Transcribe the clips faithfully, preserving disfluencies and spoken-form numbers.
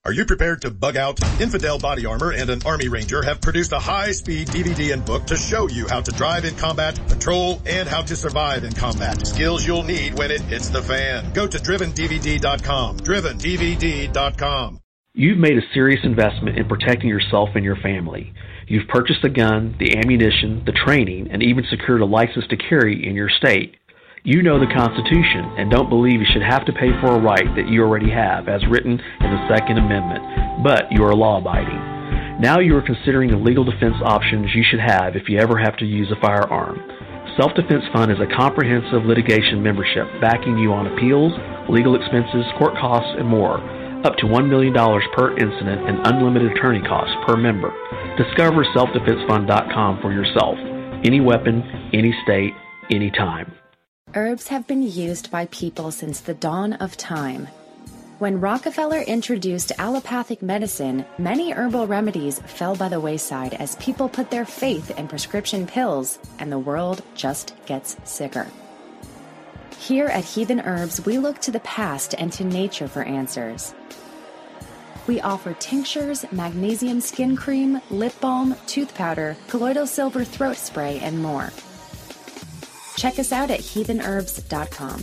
Are you prepared to bug out? Infidel Body Armor and an Army Ranger have produced a high-speed D V D and book to show you how to drive in combat, patrol, and how to survive in combat. Skills you'll need when it hits the fan. Go to driven D V D dot com. driven D V D dot com. You've made a serious investment in protecting yourself and your family. You've purchased the gun, the ammunition, the training, and even secured a license to carry in your state. You know the Constitution and don't believe you should have to pay for a right that you already have, as written in the Second Amendment, but you are law-abiding. Now you are considering the legal defense options you should have if you ever have to use a firearm. Self-Defense Fund is a comprehensive litigation membership backing you on appeals, legal expenses, court costs, and more, up to one million dollars per incident and unlimited attorney costs per member. Discover self defense fund dot com for yourself. Any weapon, any state, any time. Herbs have been used by people since the dawn of time. When Rockefeller introduced allopathic medicine, many herbal remedies fell by the wayside as people put their faith in prescription pills, and the world just gets sicker. Here at Heathen Herbs, we look to the past and to nature for answers. We offer tinctures, magnesium skin cream, lip balm, tooth powder, colloidal silver throat spray, and more. Check us out at heathen herbs dot com.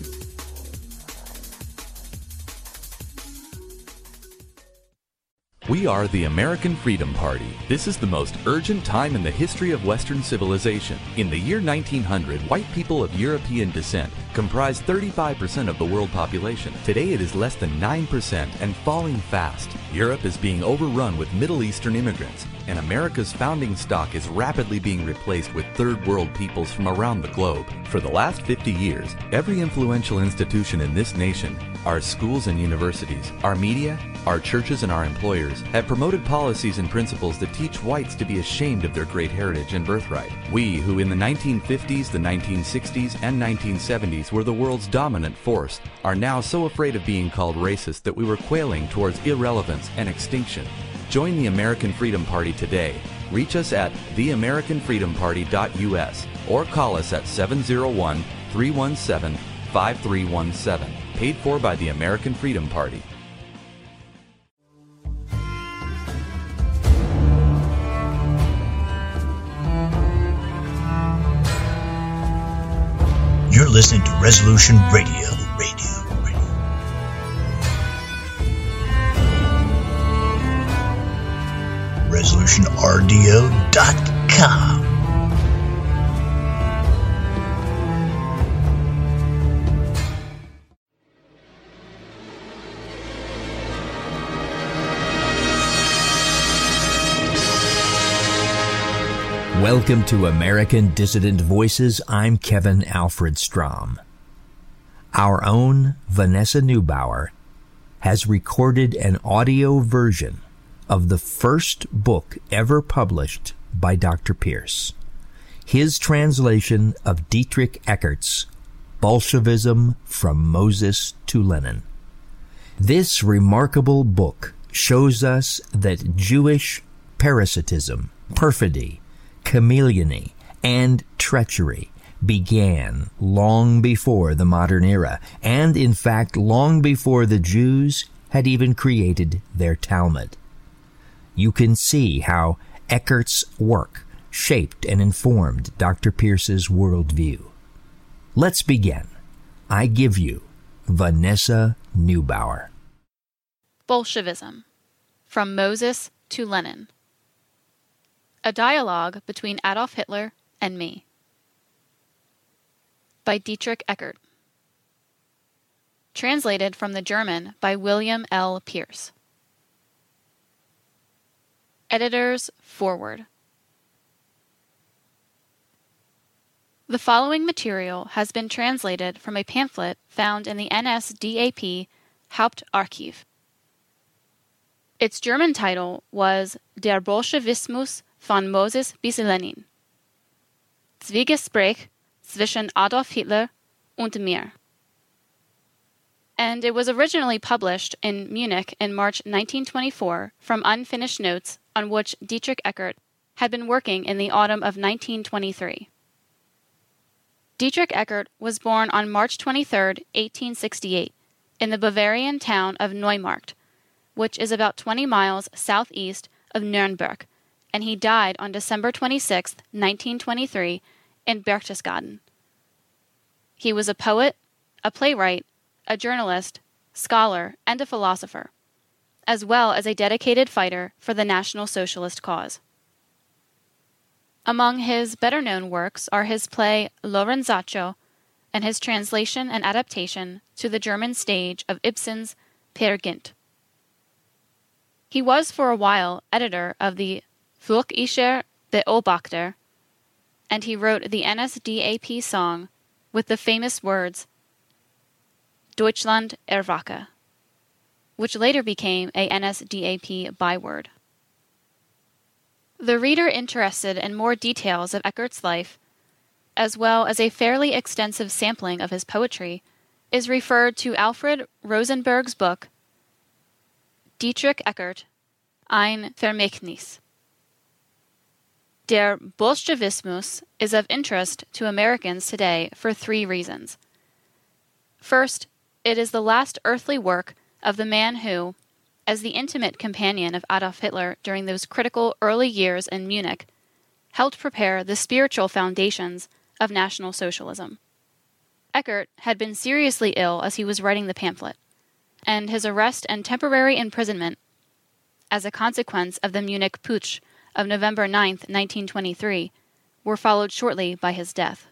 We are the American Freedom Party. This is the most urgent time in the history of Western civilization. In the year nineteen hundred, white people of European descent comprised thirty-five percent of the world population. Today it is less than nine percent and falling fast. Europe is being overrun with Middle Eastern immigrants, and America's founding stock is rapidly being replaced with third world peoples from around the globe. For the last fifty years, every influential institution in this nation, our schools and universities, our media, our churches, and our employers have promoted policies and principles that teach whites to be ashamed of their great heritage and birthright. We, who in the nineteen fifties, the nineteen sixties, and nineteen seventies were the world's dominant force, are now so afraid of being called racist that we were quailing towards irrelevance and extinction. Join the American Freedom Party today. Reach us at the american freedom party dot U S or call us at seven zero one, three one seven, five three one seven. Paid for by the American Freedom Party. You're listening to Resolution Radio. Radio. Radio. resolution R D O dot com. Welcome to American Dissident Voices. I'm Kevin Alfred Strom. Our own Vanessa Neubauer has recorded an audio version of the first book ever published by Doctor Pierce. His translation of Dietrich Eckert's Bolshevism from Moses to Lenin. This remarkable book shows us that Jewish parasitism, perfidy, chameleony, and treachery began long before the modern era, and in fact long before the Jews had even created their Talmud. You can see how Eckert's work shaped and informed Doctor Pierce's worldview. Let's begin. I give you Vanessa Neubauer. Bolshevism, from Moses to Lenin. A Dialogue Between Adolf Hitler and Me. By Dietrich Eckert. Translated from the German by William L. Pierce. Editor's Foreword. The following material has been translated from a pamphlet found in the N S D A P Hauptarchiv. Its German title was Der Bolschewismus von Moses bis Lenin. Zwiegespräch zwischen Adolf Hitler und mir. And it was originally published in Munich in March nineteen twenty-four from unfinished notes on which Dietrich Eckert had been working in the autumn of nineteen twenty-three. Dietrich Eckert was born on March twenty-third, eighteen sixty-eight, in the Bavarian town of Neumarkt, which is about twenty miles southeast of Nuremberg, and he died on December twenty-sixth, nineteen twenty-three, in Berchtesgaden. He was a poet, a playwright, a journalist, scholar, and a philosopher, as well as a dedicated fighter for the National Socialist cause. Among his better-known works are his play Lorenzaccio and his translation and adaptation to the German stage of Ibsen's Peer Gynt. He was for a while editor of the Völkischer Beobachter, and he wrote the N S D A P song with the famous words Deutschland erwache, which later became a N S D A P byword. The reader interested in more details of Eckert's life, as well as a fairly extensive sampling of his poetry, is referred to Alfred Rosenberg's book, Dietrich Eckert, ein Vermächtnis. Der Bolschewismus is of interest to Americans today for three reasons. First, it is the last earthly work of the man who, as the intimate companion of Adolf Hitler during those critical early years in Munich, helped prepare the spiritual foundations of National Socialism. Eckert had been seriously ill as he was writing the pamphlet, and his arrest and temporary imprisonment, as a consequence of the Munich Putsch of November ninth, nineteen twenty-three, were followed shortly by his death.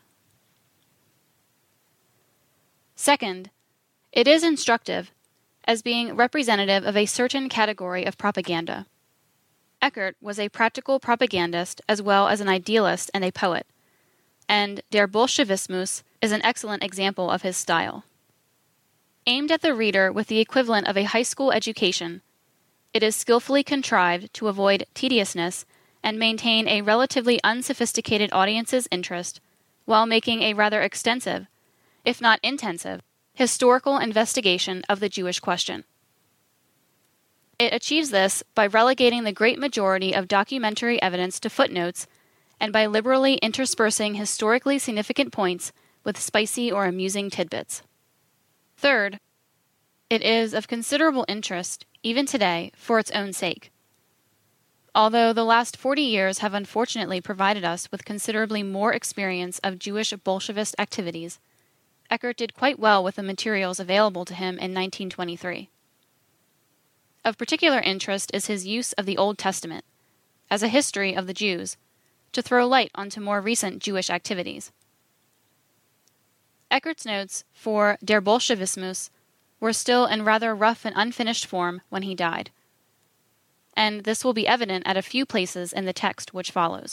Second, it is instructive as being representative of a certain category of propaganda. Eckert was a practical propagandist as well as an idealist and a poet, and Der Bolschewismus is an excellent example of his style. Aimed at the reader with the equivalent of a high school education, it is skillfully contrived to avoid tediousness and maintain a relatively unsophisticated audience's interest while making a rather extensive, if not intensive, historical investigation of the Jewish question. It achieves this by relegating the great majority of documentary evidence to footnotes and by liberally interspersing historically significant points with spicy or amusing tidbits. Third, it is of considerable interest, even today, for its own sake. Although the last forty years have unfortunately provided us with considerably more experience of Jewish Bolshevist activities, Eckert did quite well with the materials available to him in nineteen twenty-three. Of particular interest is his use of the Old Testament, as a history of the Jews, to throw light onto more recent Jewish activities. Eckert's notes for Der Bolschewismus were still in rather rough and unfinished form when he died, and this will be evident at a few places in the text which follows.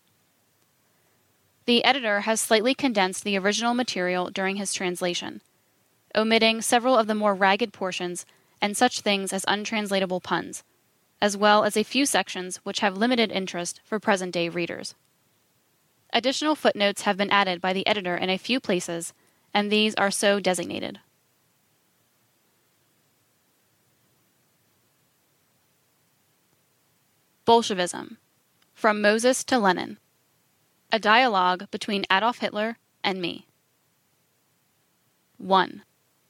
The editor has slightly condensed the original material during his translation, omitting several of the more ragged portions and such things as untranslatable puns, as well as a few sections which have limited interest for present-day readers. Additional footnotes have been added by the editor in a few places, and these are so designated. Bolshevism, From Moses to Lenin. A dialogue between Adolf Hitler and me. one.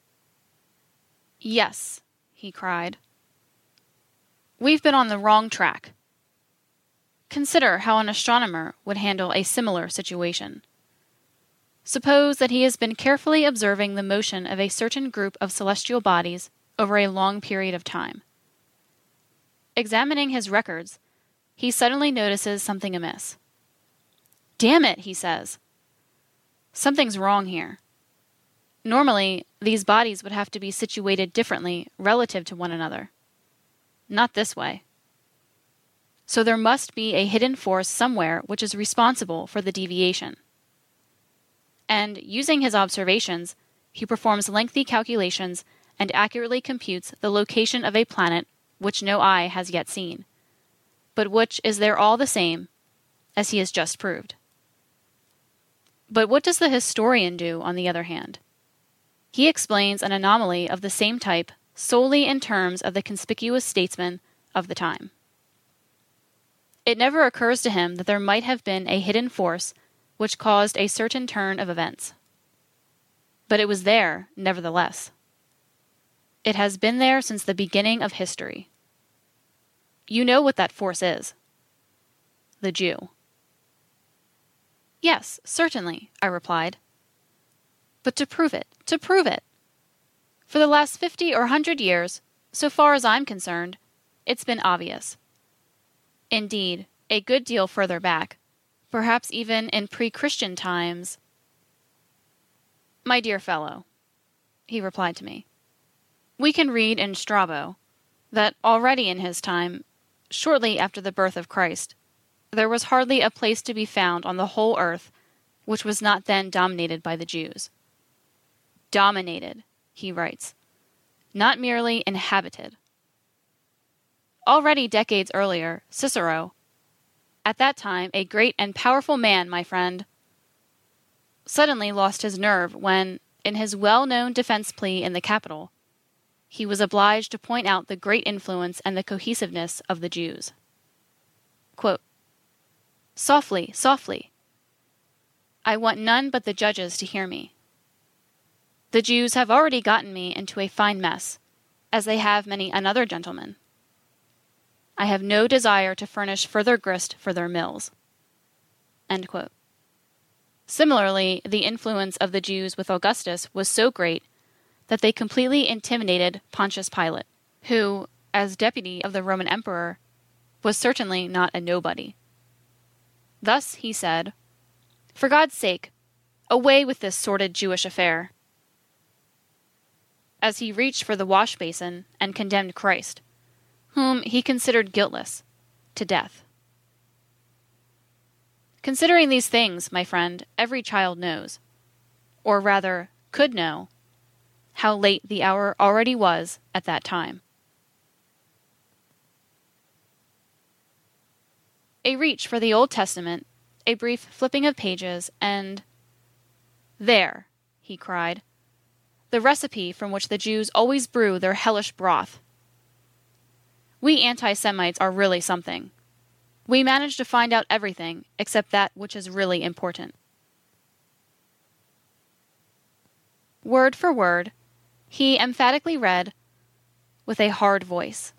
Yes, he cried. We've been on the wrong track. Consider how an astronomer would handle a similar situation. Suppose that he has been carefully observing the motion of a certain group of celestial bodies over a long period of time. Examining his records, he suddenly notices something amiss. Damn it, he says. Something's wrong here. Normally, these bodies would have to be situated differently relative to one another. Not this way. So there must be a hidden force somewhere which is responsible for the deviation. And, using his observations, he performs lengthy calculations and accurately computes the location of a planet which no eye has yet seen, but which is there all the same, as he has just proved. But what does the historian do, on the other hand? He explains an anomaly of the same type solely in terms of the conspicuous statesman of the time. It never occurs to him that there might have been a hidden force which caused a certain turn of events. But it was there, nevertheless. It has been there since the beginning of history. You know what that force is. The Jew. Yes, certainly, I replied. But to prove it, to prove it. For the last fifty or hundred years, so far as I'm concerned, it's been obvious. Indeed, a good deal further back, perhaps even in pre-Christian times. My dear fellow, he replied to me, we can read in Strabo that already in his time, shortly after the birth of Christ, there was hardly a place to be found on the whole earth which was not then dominated by the Jews. Dominated, he writes, not merely inhabited. Already decades earlier, Cicero, at that time a great and powerful man, my friend, suddenly lost his nerve when, in his well-known defense plea in the Capitol, he was obliged to point out the great influence and the cohesiveness of the Jews. Quote, softly, softly. I want none but the judges to hear me. The Jews have already gotten me into a fine mess, as they have many another gentleman. I have no desire to furnish further grist for their mills. End quote. Similarly, the influence of the Jews with Augustus was so great that they completely intimidated Pontius Pilate, who, as deputy of the Roman emperor, was certainly not a nobody. Thus he said, "For God's sake, away with this sordid Jewish affair," as he reached for the wash basin and condemned Christ, whom he considered guiltless, to death. Considering these things, my friend, every child knows, or rather could know, how late the hour already was at that time. A reach for the Old Testament, a brief flipping of pages, and there, he cried, the recipe from which the Jews always brew their hellish broth. We anti-Semites are really something. We manage to find out everything except that which is really important. Word for word, he emphatically read, with a hard voice,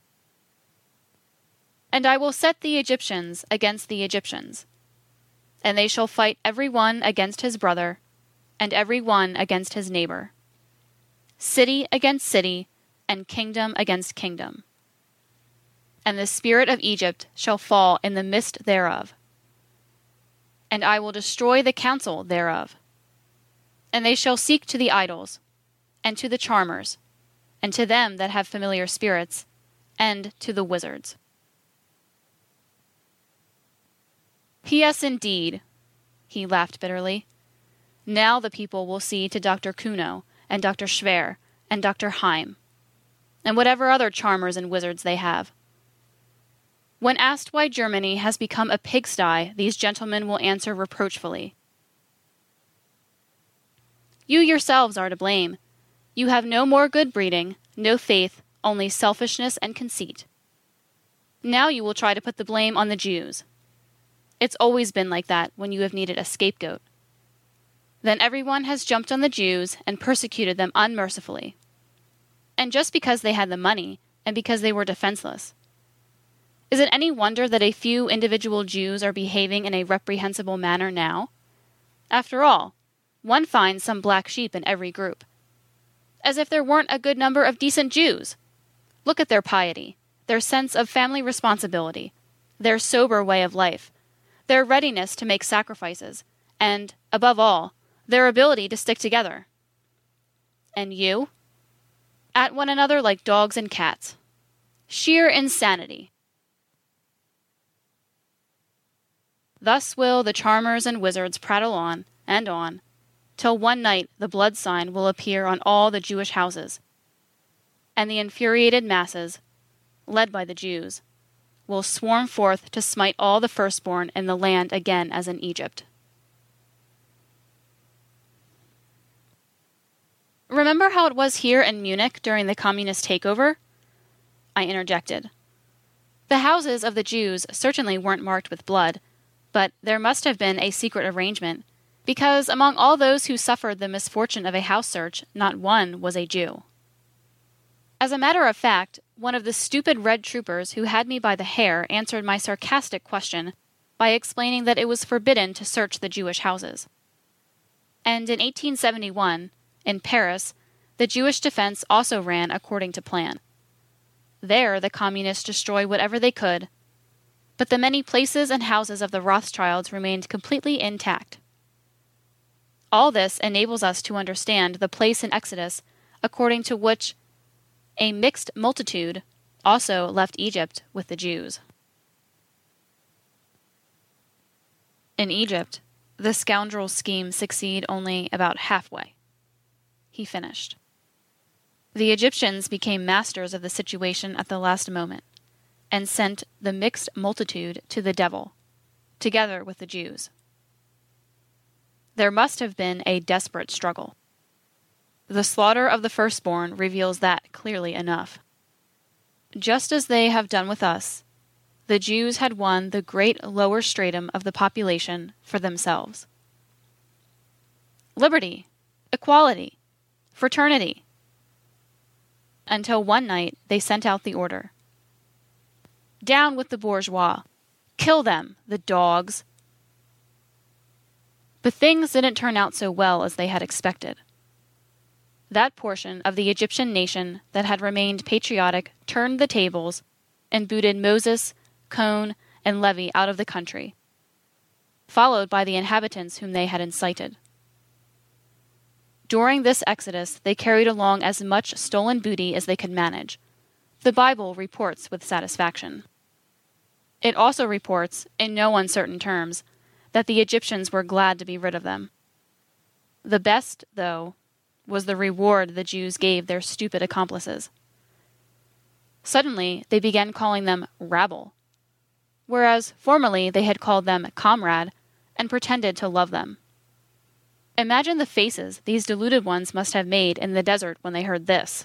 "And I will set the Egyptians against the Egyptians, and they shall fight every one against his brother, and every one against his neighbor, city against city, and kingdom against kingdom. And the spirit of Egypt shall fall in the midst thereof. And I will destroy the counsel thereof. And they shall seek to the idols, and to the charmers, and to them that have familiar spirits, and to the wizards." P S indeed, he laughed bitterly. Now the people will see to Doctor Kuno, and Doctor Schwer, and Doctor Heim, and whatever other charmers and wizards they have. When asked why Germany has become a pigsty, these gentlemen will answer reproachfully, "You yourselves are to blame. You have no more good breeding, no faith, only selfishness and conceit. Now you will try to put the blame on the Jews. It's always been like that when you have needed a scapegoat. Then everyone has jumped on the Jews and persecuted them unmercifully. And just because they had the money, and because they were defenseless. Is it any wonder that a few individual Jews are behaving in a reprehensible manner now? After all, one finds some black sheep in every group. As if there weren't a good number of decent Jews. Look at their piety, their sense of family responsibility, their sober way of life, their readiness to make sacrifices, and, above all, their ability to stick together. And you? At one another like dogs and cats. Sheer insanity. Thus will the charmers and wizards prattle on and on, till one night the blood sign will appear on all the Jewish houses, and the infuriated masses, led by the Jews, will swarm forth to smite all the firstborn in the land again as in Egypt." Remember how it was here in Munich during the communist takeover? I interjected. The houses of the Jews certainly weren't marked with blood, but there must have been a secret arrangement, because among all those who suffered the misfortune of a house search, not one was a Jew. As a matter of fact, one of the stupid red troopers who had me by the hair answered my sarcastic question by explaining that it was forbidden to search the Jewish houses. And in eighteen seventy-one, in Paris, the Jewish defense also ran according to plan. There, the communists destroyed whatever they could, but the many places and houses of the Rothschilds remained completely intact. All this enables us to understand the place in Exodus according to which a mixed multitude also left Egypt with the Jews. In Egypt, the scoundrel's scheme succeeded only about halfway. He finished. The Egyptians became masters of the situation at the last moment, and sent the mixed multitude to the devil, together with the Jews. There must have been a desperate struggle. The slaughter of the firstborn reveals that clearly enough. Just as they have done with us, the Jews had won the great lower stratum of the population for themselves. Liberty, equality, fraternity. Until one night they sent out the order. Down with the bourgeois. Kill them, the dogs. But things didn't turn out so well as they had expected. That portion of the Egyptian nation that had remained patriotic turned the tables and booted Moses, Cohn, and Levy out of the country, followed by the inhabitants whom they had incited. During this exodus, they carried along as much stolen booty as they could manage. The Bible reports with satisfaction. It also reports, in no uncertain terms, that the Egyptians were glad to be rid of them. The best, though, was the reward the Jews gave their stupid accomplices. Suddenly, they began calling them rabble, whereas formerly they had called them comrade and pretended to love them. Imagine the faces these deluded ones must have made in the desert when they heard this.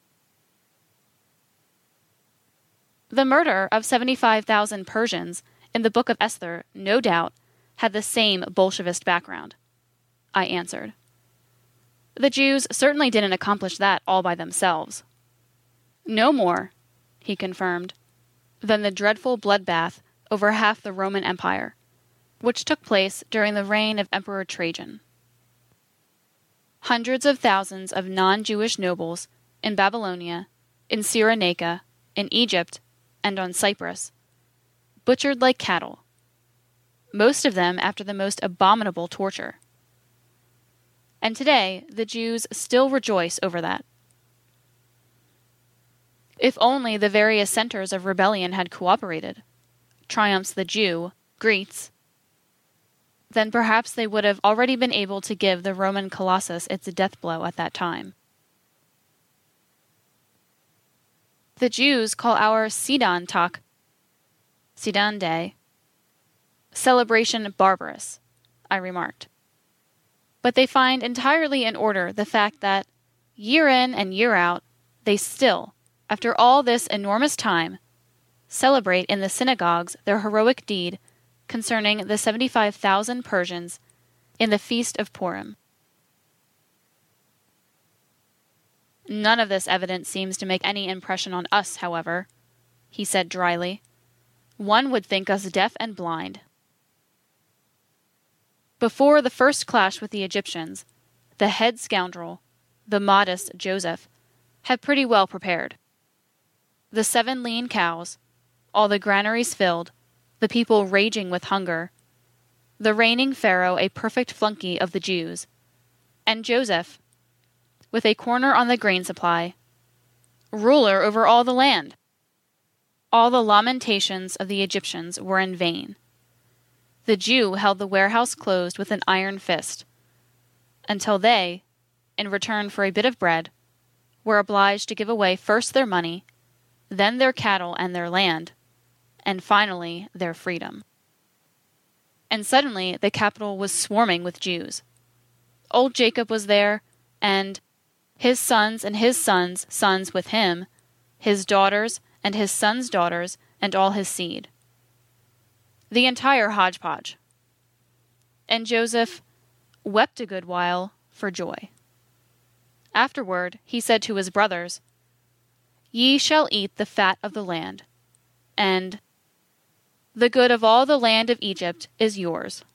The murder of seventy-five thousand Persians in the Book of Esther, no doubt, had the same Bolshevist background. I answered. The Jews certainly didn't accomplish that all by themselves. No more, he confirmed, than the dreadful bloodbath over half the Roman Empire, which took place during the reign of Emperor Trajan. Hundreds of thousands of non-Jewish nobles in Babylonia, in Cyrenaica, in Egypt, and on Cyprus, butchered like cattle, most of them after the most abominable torture. And today, the Jews still rejoice over that. If only the various centers of rebellion had cooperated, triumphs the Jew, Greets, then perhaps they would have already been able to give the Roman Colossus its death blow at that time. The Jews call our Sidon Tag, Sidon Day, celebration barbarous, I remarked. But they find entirely in order the fact that, year in and year out, they still, after all this enormous time, celebrate in the synagogues their heroic deed concerning the seventy-five thousand Persians in the Feast of Purim. None of this evidence seems to make any impression on us, however, he said dryly. One would think us deaf and blind. Before the first clash with the Egyptians, the head scoundrel, the modest Joseph, had pretty well prepared. The seven lean cows, all the granaries filled, the people raging with hunger, the reigning Pharaoh a perfect flunky of the Jews, and Joseph, with a corner on the grain supply, ruler over all the land. All the lamentations of the Egyptians were in vain. The Jew held the warehouse closed with an iron fist, until they, in return for a bit of bread, were obliged to give away first their money, then their cattle and their land, and finally their freedom. And suddenly the capital was swarming with Jews. Old Jacob was there, and his sons and his sons' sons with him, his daughters and his sons' daughters, and all his seed. The entire hodgepodge. And Joseph wept a good while for joy. Afterward, he said to his brothers, Ye shall eat the fat of the land, and the good of all the land of Egypt is yours.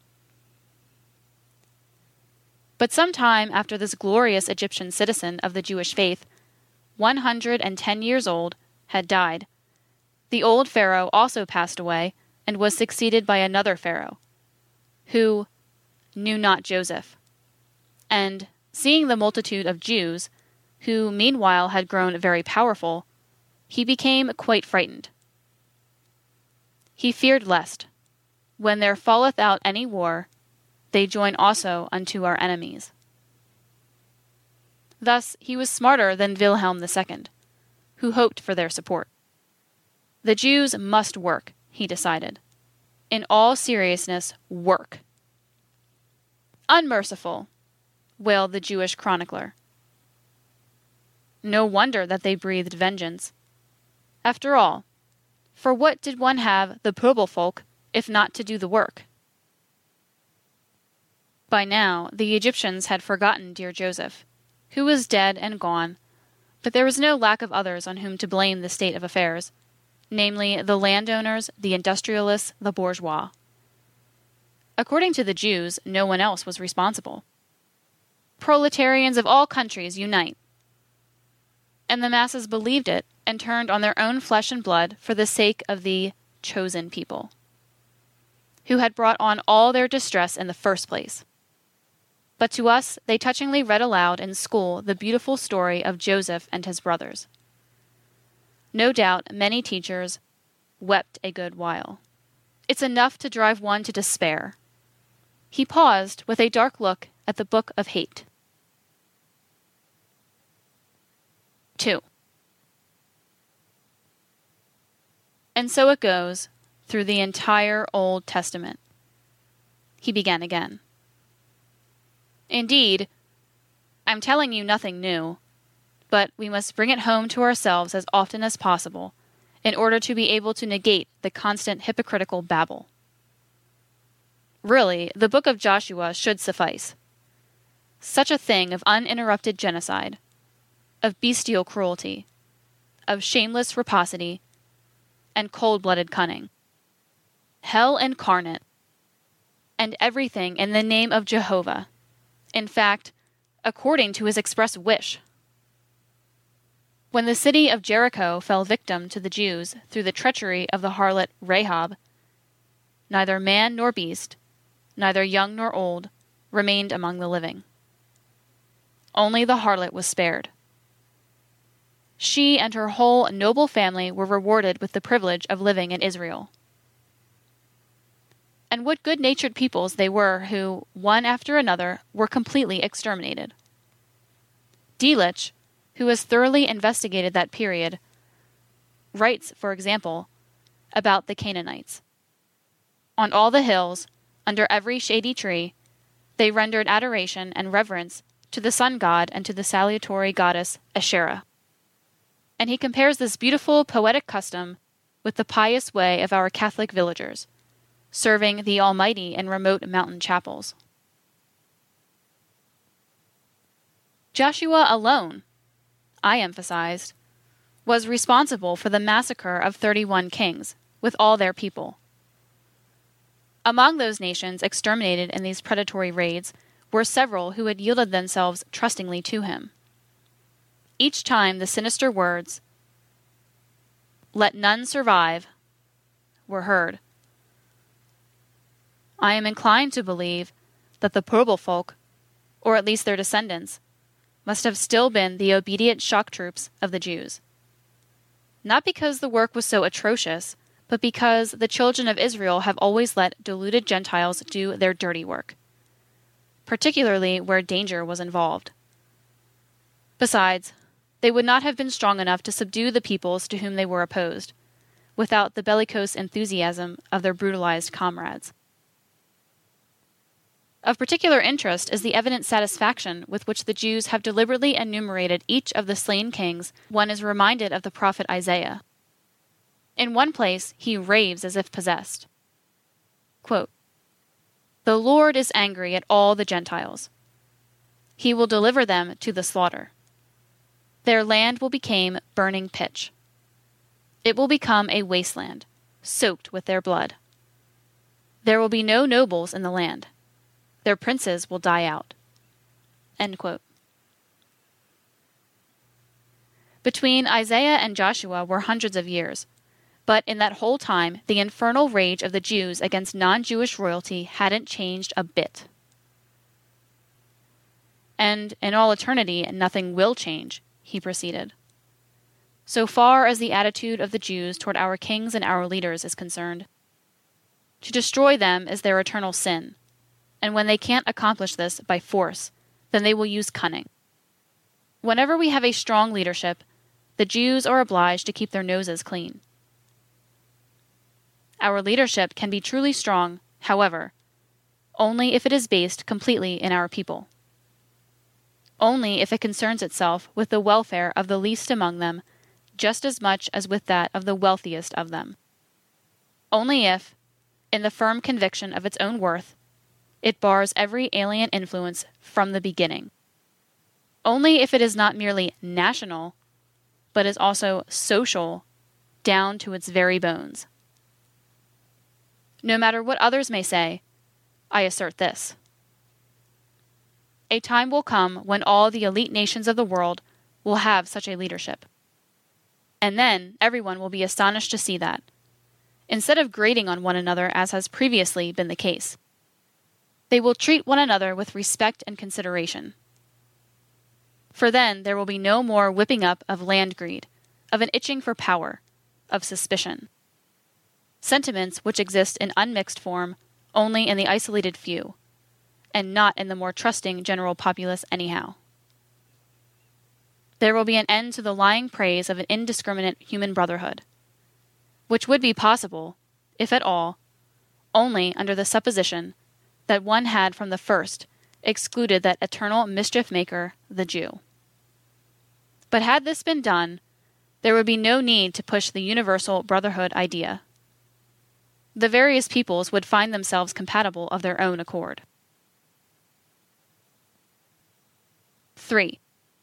But some time after this glorious Egyptian citizen of the Jewish faith, one hundred and ten years old, had died, the old Pharaoh also passed away and was succeeded by another Pharaoh, who knew not Joseph. And, seeing the multitude of Jews, who meanwhile had grown very powerful, he became quite frightened. He feared lest, when there falleth out any war, they join also unto our enemies. Thus he was smarter than Wilhelm the Second, who hoped for their support. The Jews must work, he decided. In all seriousness, work. Unmerciful, wailed the Jewish chronicler. No wonder that they breathed vengeance. After all, for what did one have the Pöbelvolk if not to do the work? By now, the Egyptians had forgotten dear Joseph, who was dead and gone, but there was no lack of others on whom to blame the state of affairs, namely the landowners, the industrialists, the bourgeois. According to the Jews, no one else was responsible. Proletarians of all countries unite! And the masses believed it and turned on their own flesh and blood for the sake of the chosen people, who had brought on all their distress in the first place. But to us they touchingly read aloud in school the beautiful story of Joseph and his brothers. No doubt many teachers wept a good while. It's enough to drive one to despair. He paused with a dark look at the book of hate. two. And so it goes through the entire Old Testament. He began again. Indeed, I'm telling you nothing new, but we must bring it home to ourselves as often as possible in order to be able to negate the constant hypocritical babble. Really, the book of Joshua should suffice. Such a thing of uninterrupted genocide, of bestial cruelty, of shameless rapacity, and cold-blooded cunning. Hell incarnate, and everything in the name of Jehovah. In fact, according to his express wish. When the city of Jericho fell victim to the Jews through the treachery of the harlot Rahab, neither man nor beast, neither young nor old, remained among the living. Only the harlot was spared. She and her whole noble family were rewarded with the privilege of living in Israel. And what good-natured peoples they were who, one after another, were completely exterminated. Delitzsch, who has thoroughly investigated that period, writes, for example, about the Canaanites. On all the hills, under every shady tree, they rendered adoration and reverence to the sun god and to the salutary goddess Asherah. And he compares this beautiful poetic custom with the pious way of our Catholic villagers, serving the Almighty in remote mountain chapels. Joshua alone, I emphasized, was responsible for the massacre of thirty-one kings, with all their people. Among those nations exterminated in these predatory raids were several who had yielded themselves trustingly to him. Each time the sinister words, "Let none survive," were heard. I am inclined to believe that the Pöbelvolk, or at least their descendants, must have still been the obedient shock troops of the Jews. Not because the work was so atrocious, but because the children of Israel have always let deluded Gentiles do their dirty work, particularly where danger was involved. Besides, they would not have been strong enough to subdue the peoples to whom they were opposed, without the bellicose enthusiasm of their brutalized comrades. Of particular interest is the evident satisfaction with which the Jews have deliberately enumerated each of the slain kings. One is reminded of the prophet Isaiah. In one place, he raves as if possessed. Quote, "The Lord is angry at all the Gentiles. He will deliver them to the slaughter. their land will become burning pitch. It will become a wasteland, soaked with their blood. There will be no nobles in the land. Their princes will die out." End quote. Between Isaiah and Joshua were hundreds of years, but in that whole time, the infernal rage of the Jews against non-Jewish royalty hadn't changed a bit. "And in all eternity, nothing will change," he proceeded. "So far as the attitude of the Jews toward our kings and our leaders is concerned. To destroy them is their eternal sin, and when they can't accomplish this by force, then they will use cunning. Whenever we have a strong leadership, the Jews are obliged to keep their noses clean. Our leadership can be truly strong, however, only if it is based completely in our people. Only if it concerns itself with the welfare of the least among them just as much as with that of the wealthiest of them. Only if, in the firm conviction of its own worth, it bars every alien influence from the beginning. Only if it is not merely national, but is also social down to its very bones. No matter what others may say, I assert this. A time will come when all the elite nations of the world will have such a leadership. And then everyone will be astonished to see that, instead of grating on one another as has previously been the case, they will treat one another with respect and consideration. For then there will be no more whipping up of land greed, of an itching for power, of suspicion. Sentiments which exist in unmixed form only in the isolated few, and not in the more trusting general populace anyhow. There will be an end to the lying praise of an indiscriminate human brotherhood, which would be possible, if at all, only under the supposition that one had from the first excluded that eternal mischief-maker, the Jew. But had this been done, there would be no need to push the universal brotherhood idea. The various peoples would find themselves compatible of their own accord. three.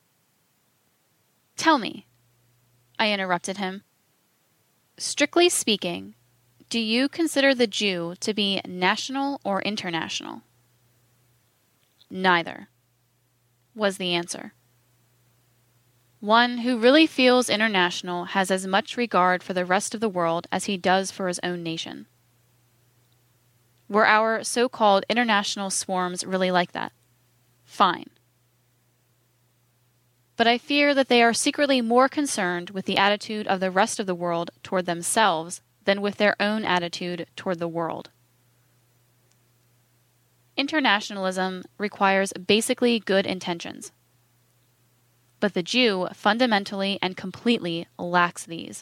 Tell me, I interrupted him. Strictly speaking, do you consider the Jew to be national or international? Neither, was the answer. One who really feels international has as much regard for the rest of the world as he does for his own nation. Were our so-called international swarms really like that? Fine. But I fear that they are secretly more concerned with the attitude of the rest of the world toward themselves than with their own attitude toward the world. Internationalism requires basically good intentions. But the Jew fundamentally and completely lacks these.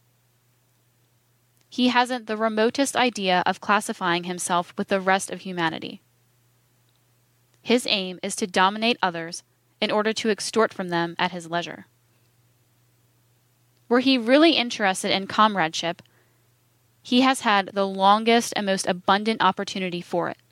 He hasn't the remotest idea of classifying himself with the rest of humanity. His aim is to dominate others in order to extort from them at his leisure. Were he really interested in comradeship, he has had the longest and most abundant opportunity for it.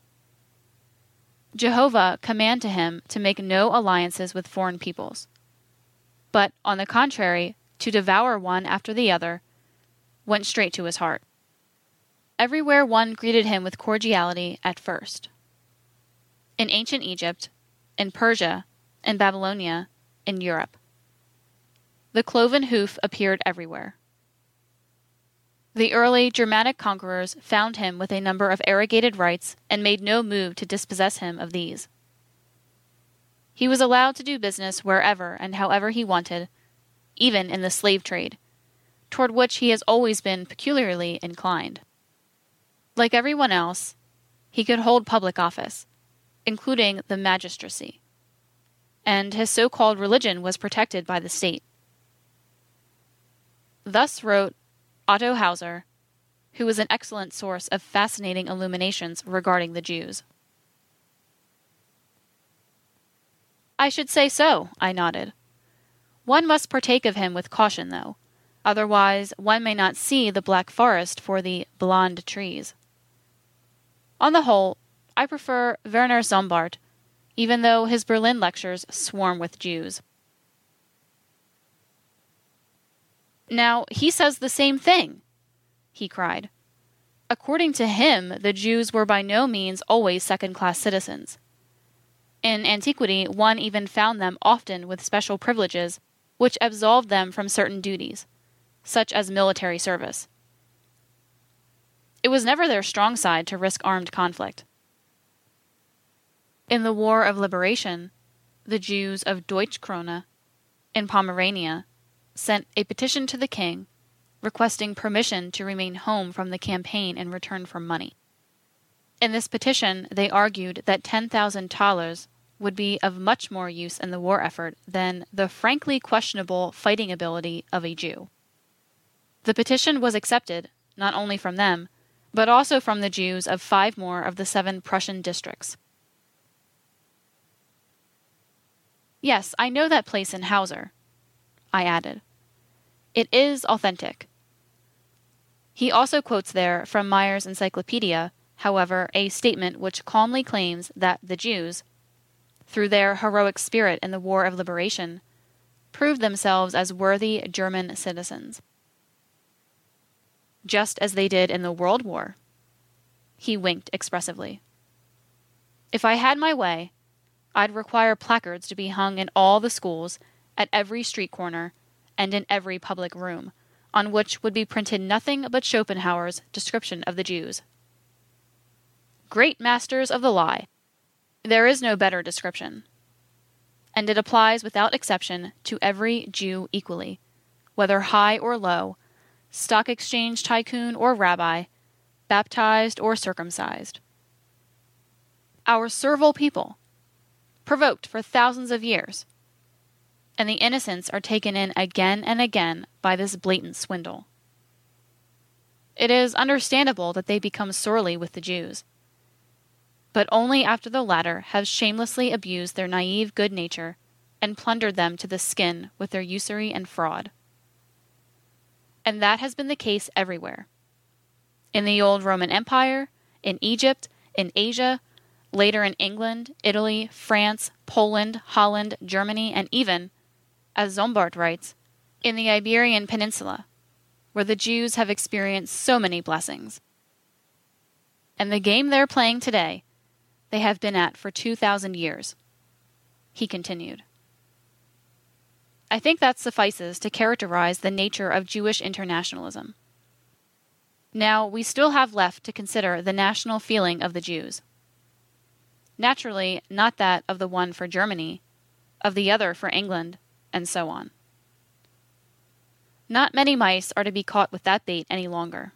Jehovah commanded him to make no alliances with foreign peoples, but, on the contrary, to devour one after the other, went straight to his heart. Everywhere one greeted him with cordiality at first. In ancient Egypt, in Persia, in Babylonia, in Europe. The cloven hoof appeared everywhere. The early Germanic conquerors found him with a number of arrogated rights and made no move to dispossess him of these. He was allowed to do business wherever and however he wanted, even in the slave trade, toward which he has always been peculiarly inclined. Like everyone else, he could hold public office, including the magistracy, and his so-called religion was protected by the state. Thus wrote Otto Hauser, who was an excellent source of fascinating illuminations regarding the Jews. I should say so, I nodded. One must partake of him with caution, though. Otherwise, one may not see the Black Forest for the blonde trees. On the whole, I prefer Werner Sombart, even though his Berlin lectures swarm with Jews. Now, he says the same thing, he cried. According to him, the Jews were by no means always second-class citizens. In antiquity, one even found them often with special privileges which absolved them from certain duties, such as military service. It was never their strong side to risk armed conflict. In the War of Liberation, the Jews of Deutschkrone in Pomerania sent a petition to the king requesting permission to remain home from the campaign in return for money. In this petition, they argued that ten thousand thalers would be of much more use in the war effort than the frankly questionable fighting ability of a Jew. The petition was accepted, not only from them, but also from the Jews of five more of the seven Prussian districts. Yes, I know that place in Hauser, I added. It is authentic. He also quotes there from Meyer's Encyclopedia, however, a statement which calmly claims that the Jews, through their heroic spirit in the War of Liberation, proved themselves as worthy German citizens. Just as they did in the World War. He winked expressively. If I had my way, I'd require placards to be hung in all the schools, at every street corner, and in every public room, on which would be printed nothing but Schopenhauer's description of the Jews. Great masters of the lie. There is no better description. And it applies without exception to every Jew equally, whether high or low, stock exchange tycoon or rabbi, baptized or circumcised. Our servile people, provoked for thousands of years, and the innocents are taken in again and again by this blatant swindle. It is understandable that they become surly with the Jews, but only after the latter have shamelessly abused their naive good nature and plundered them to the skin with their usury and fraud. And that has been the case everywhere. In the old Roman Empire, in Egypt, in Asia, later in England, Italy, France, Poland, Holland, Germany, and even, as Zombart writes, in the Iberian Peninsula, where the Jews have experienced so many blessings. And the game they're playing today, they have been at for two thousand years, he continued. I think that suffices to characterize the nature of Jewish internationalism. Now, we still have left to consider the national feeling of the Jews. Naturally, not that of the one for Germany, of the other for England, and so on. Not many mice are to be caught with that bait any longer.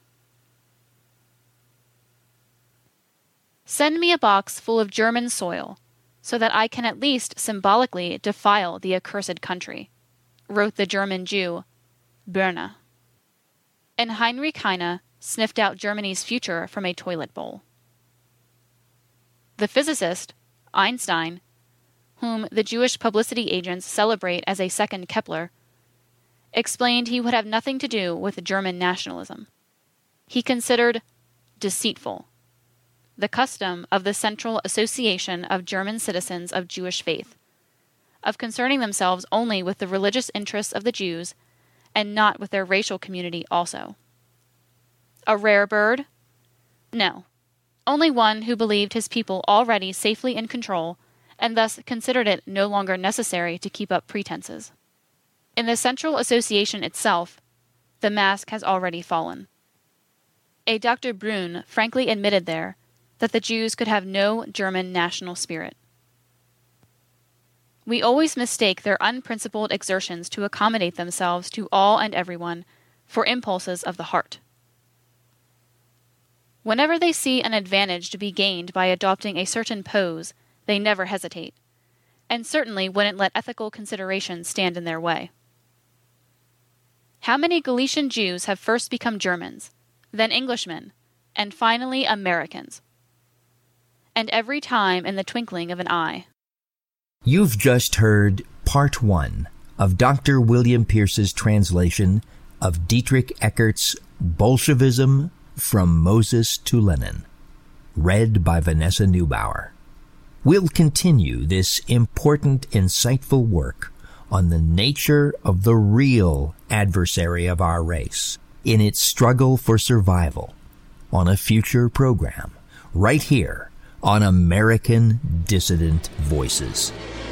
Send me a box full of German soil, so that I can at least symbolically defile the accursed country, wrote the German Jew, Börne. And Heinrich Heine sniffed out Germany's future from a toilet bowl. The physicist, Einstein, whom the Jewish publicity agents celebrate as a second Kepler, explained he would have nothing to do with German nationalism. He considered deceitful the custom of the Central Association of German Citizens of Jewish Faith, of concerning themselves only with the religious interests of the Jews and not with their racial community also. A rare bird? No, only one who believed his people already safely in control and thus considered it no longer necessary to keep up pretenses. In the Central Association itself, the mask has already fallen. A Doctor Brunn frankly admitted there that the Jews could have no German national spirit. We always mistake their unprincipled exertions to accommodate themselves to all and everyone for impulses of the heart. Whenever they see an advantage to be gained by adopting a certain pose, they never hesitate, and certainly wouldn't let ethical considerations stand in their way. How many Galician Jews have first become Germans, then Englishmen, and finally Americans? And every time in the twinkling of an eye. You've just heard part one of Doctor William Pierce's translation of Dietrich Eckert's Bolshevism from Moses to Lenin, read by Vanessa Neubauer. We'll continue this important, insightful work on the nature of the real adversary of our race in its struggle for survival on a future program right here on American Dissident Voices.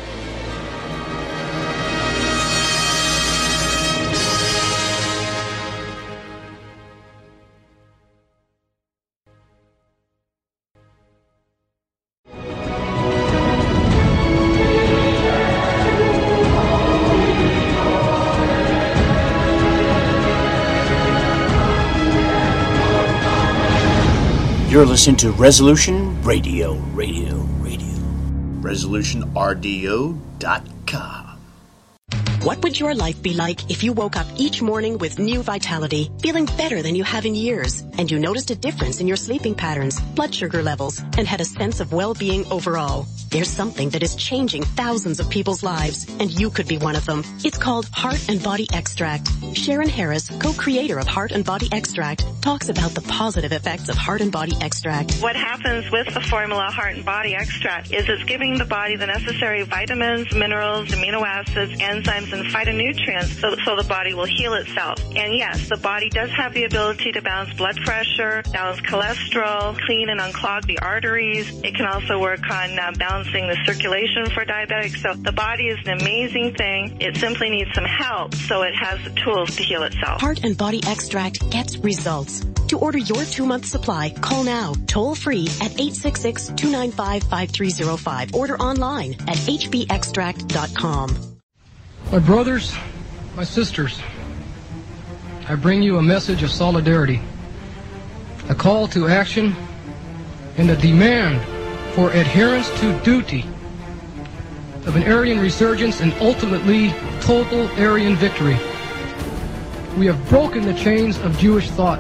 You're listening to Resolution Radio, Radio, Radio. resolution r d o dot com. What would your life be like if you woke up each morning with new vitality, feeling better than you have in years, and you noticed a difference in your sleeping patterns, blood sugar levels, and had a sense of well-being overall? There's something that is changing thousands of people's lives, and you could be one of them. It's called Heart and Body Extract. Sharon Harris, co-creator of Heart and Body Extract, talks about the positive effects of Heart and Body Extract. What happens with the formula Heart and Body Extract is it's giving the body the necessary vitamins, minerals, amino acids, enzymes, and phytonutrients so, so the body will heal itself. And yes, the body does have the ability to balance blood pressure, balance cholesterol, clean and unclog the arteries. It can also work on uh, balancing the circulation for diabetics. So the body is an amazing thing. It simply needs some help so it has the tools to heal itself. Heart and Body Extract gets results. To order your two-month supply, call now, toll-free at eight six six, two nine five, five three zero five. Order online at h b extract dot com. My brothers, my sisters, I bring you a message of solidarity, a call to action, and a demand for adherence to duty of an Aryan resurgence and ultimately total Aryan victory. We have broken the chains of Jewish thought.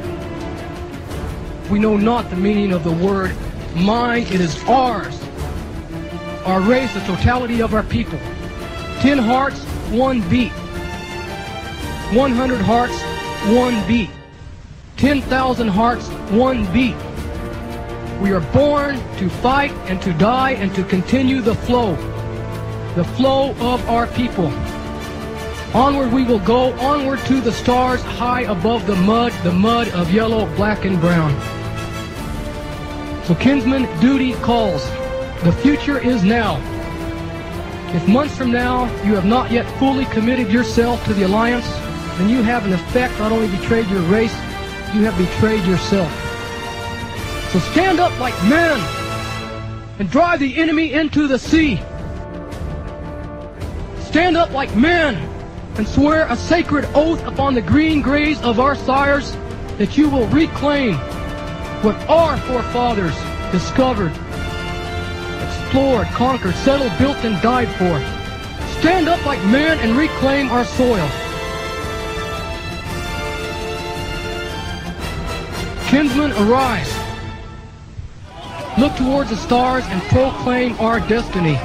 We know not the meaning of the word mine, it is ours. Our race, the totality of our people. Ten hearts, one beat. One hundred hearts, one beat. Ten thousand hearts, one beat. We are born to fight and to die and to continue the flow. The flow of our people. Onward we will go, onward to the stars, high above the mud, the mud of yellow, black, and brown. So kinsman, duty calls. The future is now. If months from now you have not yet fully committed yourself to the alliance, then you have in effect not only betrayed your race, you have betrayed yourself. So stand up like men and drive the enemy into the sea. Stand up like men and swear a sacred oath upon the green graves of our sires that you will reclaim what our forefathers discovered, explored, conquered, settled, built, and died for. Stand up like men and reclaim our soil. Kinsmen, arise. Look towards the stars and proclaim our destiny.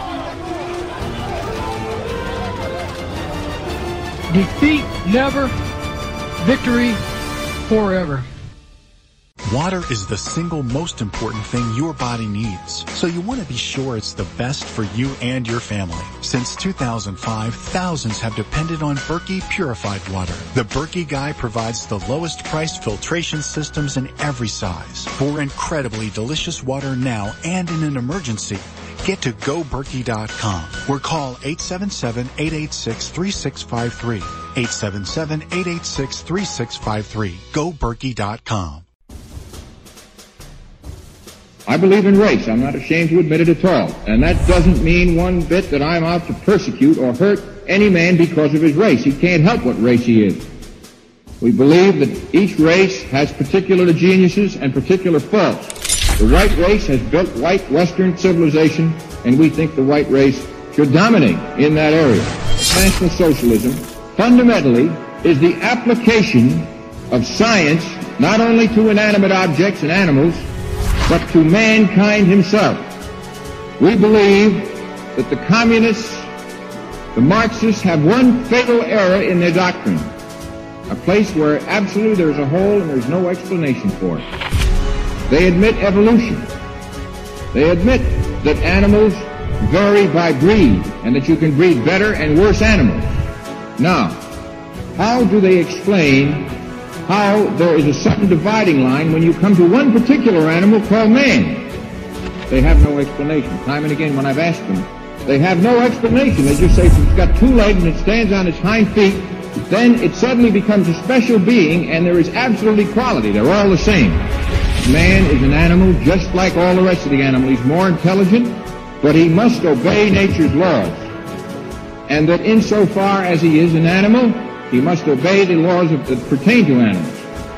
Defeat never, victory forever. Water is the single most important thing your body needs, so you want to be sure it's the best for you and your family. Since two thousand five, thousands have depended on Berkey purified water. The Berkey Guy provides the lowest priced filtration systems in every size. For incredibly delicious water now and in an emergency, get to go berkey dot com or call eight seven seven, eight eight six, three six five three. eight seven seven, eight eight six, three six five three. go berkey dot com. I believe in race. I'm not ashamed to admit it at all. And that doesn't mean one bit that I'm out to persecute or hurt any man because of his race. He can't help what race he is. We believe that each race has particular geniuses and particular faults. The white race has built white Western civilization, and we think the white race should dominate in that area. National socialism fundamentally is the application of science not only to inanimate objects and animals, but to mankind himself. We believe that the communists, the Marxists, have one fatal error in their doctrine, a place where absolutely there's a hole and there's no explanation for it. They admit evolution. They admit that animals vary by breed and that you can breed better and worse animals. Now, how do they explain how there is a sudden dividing line when you come to one particular animal called man? They have no explanation. Time and again when I've asked them, they have no explanation. They just say if it's got two legs and it stands on its hind feet, then it suddenly becomes a special being and there is absolute equality. They're all the same. Man is an animal just like all the rest of the animals. He's more intelligent, but he must obey nature's laws. And that insofar as he is an animal, he must obey the laws of, that pertain to animals.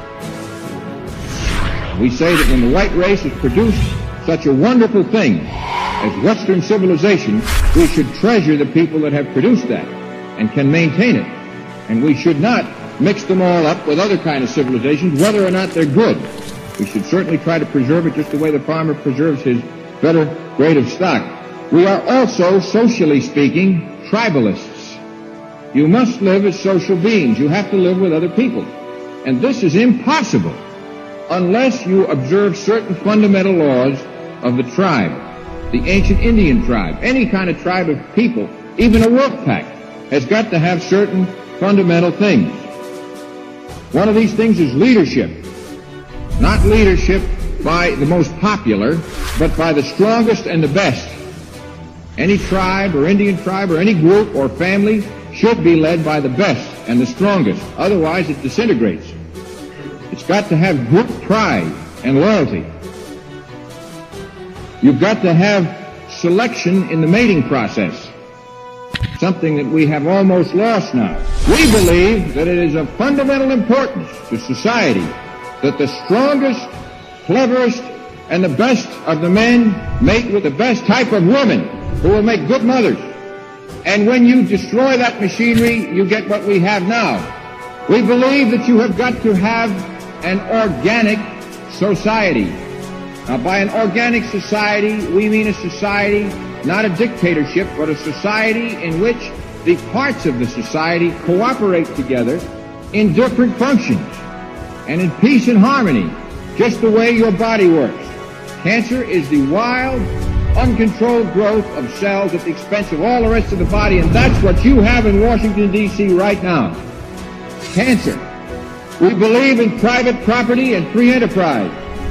We say that when the white race has produced such a wonderful thing as Western civilization, we should treasure the people that have produced that and can maintain it. And we should not mix them all up with other kind of civilizations, whether or not they're good. We should certainly try to preserve it just the way the farmer preserves his better grade of stock. We are also, socially speaking, tribalists. You must live as social beings. You have to live with other people. And this is impossible unless you observe certain fundamental laws of the tribe, the ancient Indian tribe. Any kind of tribe of people, even a wolf pack, has got to have certain fundamental things. One of these things is leadership. Not leadership by the most popular, but by the strongest and the best. Any tribe or Indian tribe or any group or family should be led by the best and the strongest. Otherwise it disintegrates. It's got to have group pride and loyalty. You've got to have selection in the mating process, something that we have almost lost now. We believe that it is of fundamental importance to society that the strongest, cleverest, and the best of the men mate with the best type of women who will make good mothers. And when you destroy that machinery, you get what we have now. We believe that you have got to have an organic society. Now, by an organic society, we mean a society, not a dictatorship, but a society in which the parts of the society cooperate together in different functions and in peace and harmony, just the way your body works. Cancer is the wild, uncontrolled growth of cells at the expense of all the rest of the body, and that's what you have in Washington, D C right now. Cancer. We believe in private property and free enterprise.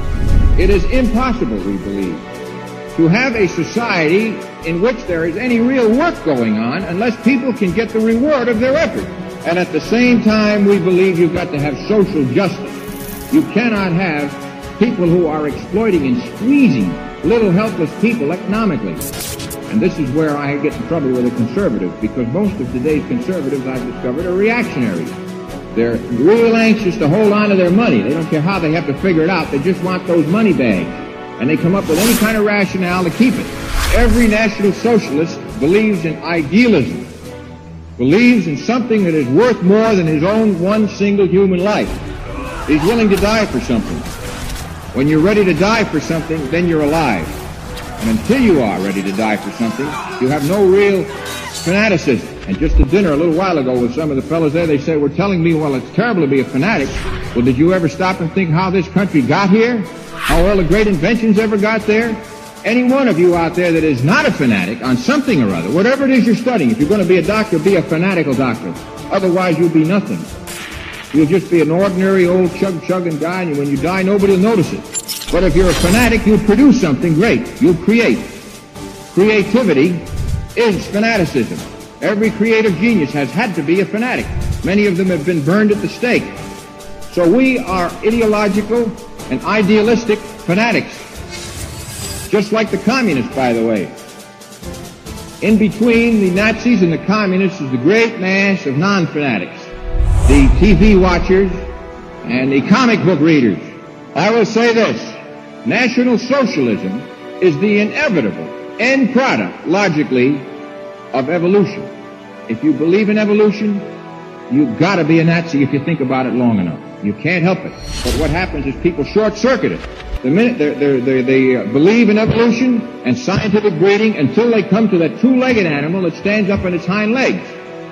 It is impossible, we believe, to have a society in which there is any real work going on unless people can get the reward of their effort. And at the same time, we believe you've got to have social justice. You cannot have people who are exploiting and squeezing little helpless people economically. And this is where I get in trouble with the conservatives, because most of today's conservatives, I've discovered, are reactionaries. They're real anxious to hold on to their money. They don't care how they have to figure it out. They just want those money bags. And they come up with any kind of rationale to keep it. Every National Socialist believes in idealism, believes in something that is worth more than his own one single human life. He's willing to die for something. When you're ready to die for something, then you're alive. And until you are ready to die for something, you have no real fanaticism. And just at dinner a little while ago with some of the fellows there, they said, were telling me, well, it's terrible to be a fanatic. Well, did you ever stop and think how this country got here? How all the great inventions ever got there? Any one of you out there that is not a fanatic on something or other, whatever it is you're studying, if you're going to be a doctor, be a fanatical doctor. Otherwise, you'll be nothing. You'll just be an ordinary old chug-chugging guy, and when you die, nobody will notice it. But if you're a fanatic, you'll produce something great. You'll create. Creativity is fanaticism. Every creative genius has had to be a fanatic. Many of them have been burned at the stake. So we are ideological and idealistic fanatics. Just like the communists, by the way. In between the Nazis and the communists is the great mass of non-fanatics. The T V watchers and the comic book readers. I will say this. National Socialism is the inevitable end product, logically, of evolution. If you believe in evolution, you've got to be a Nazi if you think about it long enough. You can't help it. But what happens is people short-circuit it. The minute they're, they're, they're, they believe in evolution and scientific breeding until they come to that two-legged animal that stands up on its hind legs,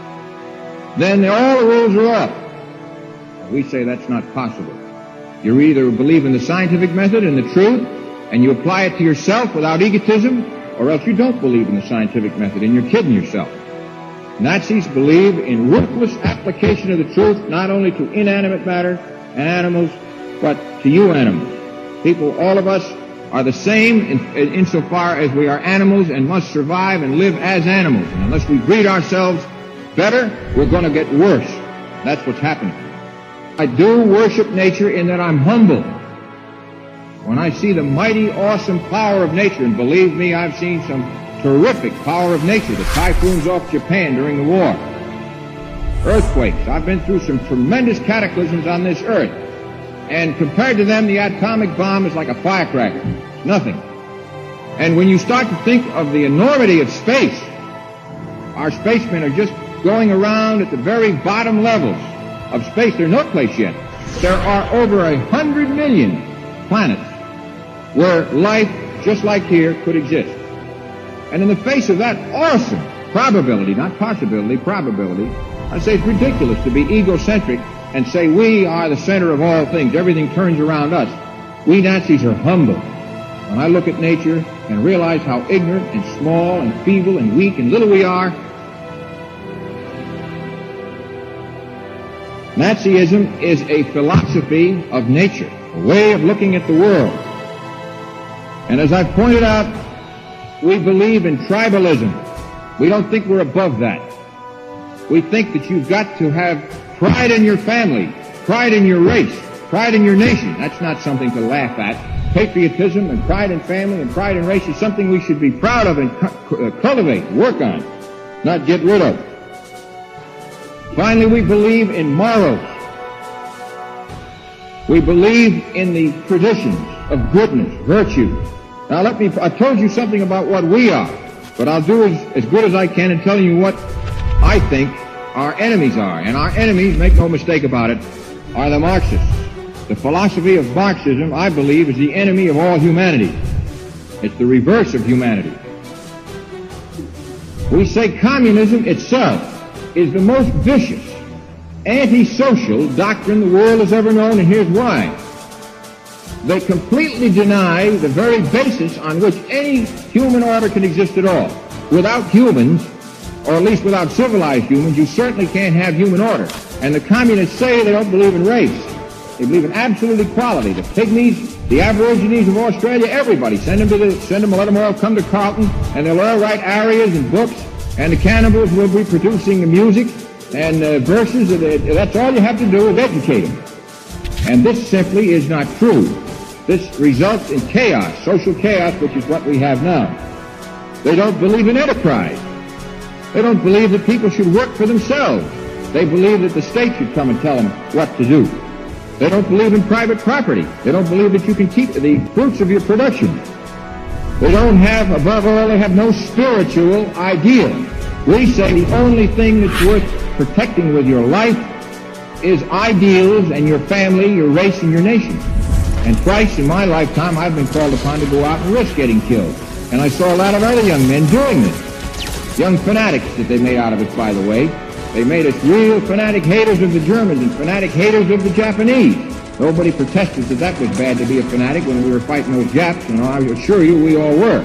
then all the rules are off. We say that's not possible. You either believe in the scientific method and the truth, and you apply it to yourself without egotism, or else you don't believe in the scientific method and you're kidding yourself. Nazis believe in ruthless application of the truth not only to inanimate matter and animals, but to you animals. People, all of us, are the same in, in, insofar as we are animals and must survive and live as animals. And unless we breed ourselves better, we're going to get worse. That's what's happening. I do worship nature in that I'm humble. When I see the mighty, awesome power of nature, and believe me, I've seen some terrific power of nature, the typhoons off Japan during the war, earthquakes. I've been through some tremendous cataclysms on this earth. And compared to them, the atomic bomb is like a firecracker. Nothing. And when you start to think of the enormity of space, our spacemen are just going around at the very bottom levels of space. They're no place yet. There are over a hundred million planets where life, just like here, could exist. And in the face of that awesome probability, not possibility, probability, I say it's ridiculous to be egocentric and say we are the center of all things. Everything turns around us. We Nazis are humble. When I look at nature and realize how ignorant and small and feeble and weak and little we are, Nazism is a philosophy of nature, a way of looking at the world. And as I've pointed out, we believe in tribalism. We don't think we're above that. We think that you've got to have pride in your family, pride in your race, pride in your nation. That's not something to laugh at. Patriotism and pride in family and pride in race is something we should be proud of and cu- cultivate, work on, not get rid of. Finally, we believe in morals. We believe in the traditions of goodness, virtue. Now let me, I told you something about what we are, but I'll do as, as good as I can in telling you what I think our enemies are. And our enemies, make no mistake about it, are the Marxists. The philosophy of Marxism, I believe, is the enemy of all humanity. It's the reverse of humanity. We say communism itself is the most vicious, antisocial doctrine the world has ever known, and here's why. They completely deny the very basis on which any human order can exist at all. Without humans, or at least without civilized humans, you certainly can't have human order. And the communists say they don't believe in race. They believe in absolute equality. The pygmies, the aborigines of Australia, everybody, send them to the, send them, let them all come to Carlton, and they'll all write arias and books, and the cannibals will be producing music and uh, verses. That's all you have to do is educate them. And this simply is not true. This results in chaos, social chaos, which is what we have now. They don't believe in enterprise. They don't believe that people should work for themselves. They believe that the state should come and tell them what to do. They don't believe in private property. They don't believe that you can keep the fruits of your production. They don't have, above all, they have no spiritual ideal. We say the only thing that's worth protecting with your life is ideals and your family, your race, and your nation. And twice in my lifetime, I've been called upon to go out and risk getting killed. And I saw a lot of other young men doing this. Young fanatics that they made out of it, by the way. They made us real fanatic haters of the Germans and fanatic haters of the Japanese. Nobody protested that that was bad to be a fanatic when we were fighting those Japs, and I assure you we all were.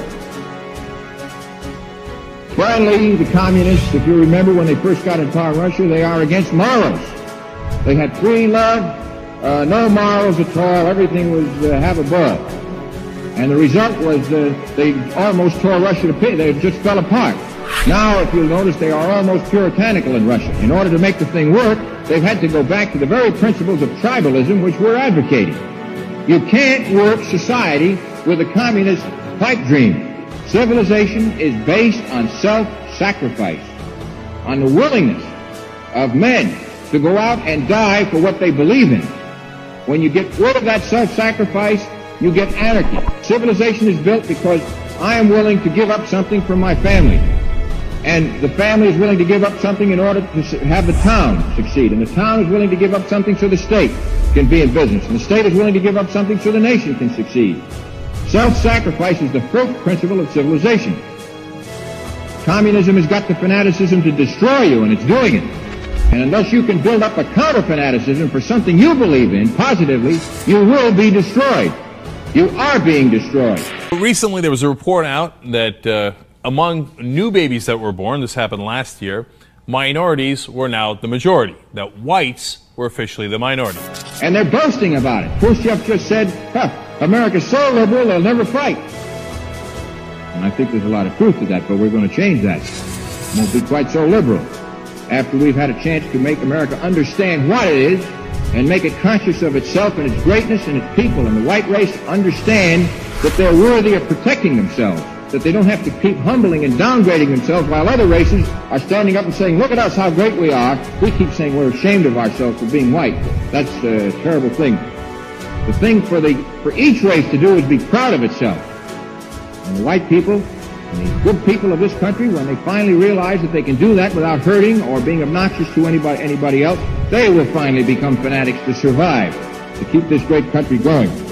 Finally, the communists, if you remember when they first got into power in Russia, they are against morals. They had free love, uh, no morals at all, everything was uh, have a ball. And the result was uh, they almost tore Russia to pieces, they just fell apart. Now, if you'll notice, they are almost puritanical in Russia. In order to make the thing work, they've had to go back to the very principles of tribalism which we're advocating. You can't work society with a communist pipe dream. Civilization is based on self-sacrifice, on the willingness of men to go out and die for what they believe in. When you get rid of that self-sacrifice, you get anarchy. Civilization is built because I am willing to give up something for my family. And the family is willing to give up something in order to have the town succeed. And the town is willing to give up something so the state can be in business. And the state is willing to give up something so the nation can succeed. Self-sacrifice is the first principle of civilization. Communism has got the fanaticism to destroy you, and it's doing it. And unless you can build up a counter-fanaticism for something you believe in, positively, you will be destroyed. You are being destroyed. Recently, there was a report out that uh, among new babies that were born, this happened last year, minorities were now the majority, that whites were officially the minority. And they're boasting about it. Khrushchev just said, huh, America's so liberal they'll never fight. And I think there's a lot of truth to that, but we're going to change that. It won't be quite so liberal. After we've had a chance to make America understand what it is and make it conscious of itself and its greatness and its people, and the white race understand that they're worthy of protecting themselves, that they don't have to keep humbling and downgrading themselves while other races are standing up and saying, look at us, how great we are. We keep saying we're ashamed of ourselves for being white. That's a terrible thing. The thing for the for each race to do is be proud of itself. And the white people and the good people of this country, when they finally realize that they can do that without hurting or being obnoxious to anybody, anybody else, they will finally become fanatics to survive, to keep this great country going.